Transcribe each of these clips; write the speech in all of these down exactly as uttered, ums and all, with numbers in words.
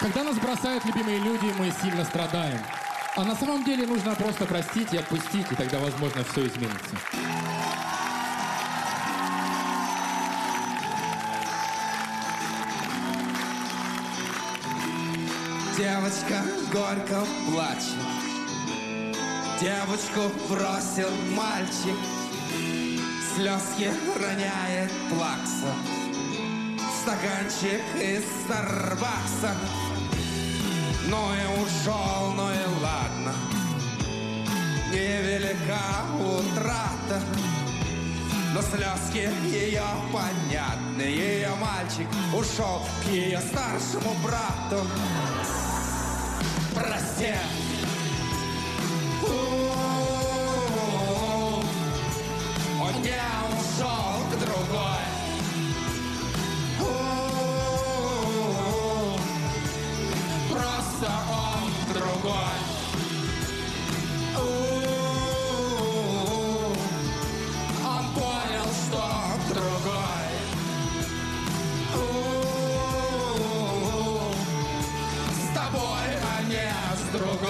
Когда нас бросают любимые люди, мы сильно страдаем. А на самом деле нужно просто простить и отпустить, и тогда, возможно, все изменится. Девочка горько плачет, девочку бросил мальчик, слезки роняет плакса, стаканчик из Старбакса. Ну и ушел, ну и ладно, невелика утрата, но слезки ее понятны. Ее мальчик ушел к ее старшему брату. Прости. Он не ушел к другой. Просто он другой. Он понял, что другой. С тобой, а не с другой.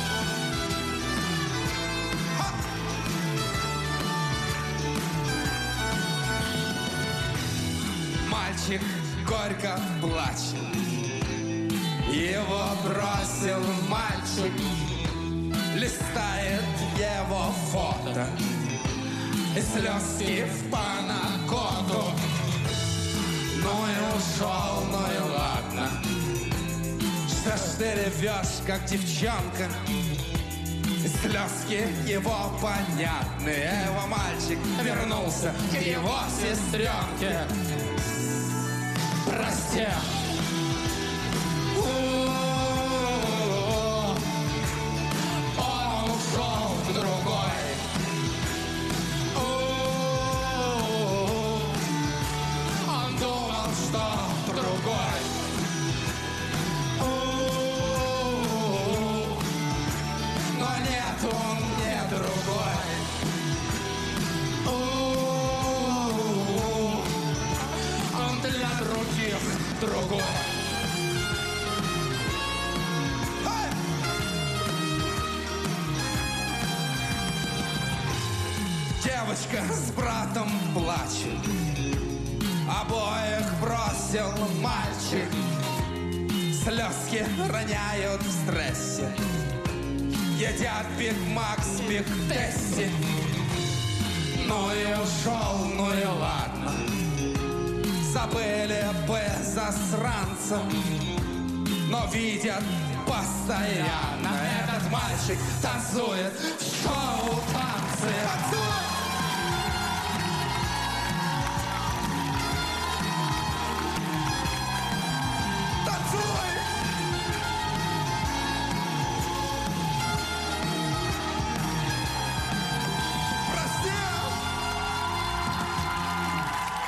Мальчик горько плачет, его бросил мальчик, листает его фото, и слезки в панакоту. Ну и ушел, ну и ладно. Что ж ты ревешь, как девчонка? И слезки его понятны. Его мальчик вернулся к его сестренке. Прости. Он ушел к другой. Он думал, что другой. Но нет, он не другой. Он для других другой. Девочка с братом плачет, обоих бросил мальчик, слезки роняют в стрессе, едят Биг Мак с Биг Тесси. Ну и ушел, ну и ладно, забыли бы засранца, но видят постоянно. Этот мальчик танцует в шоу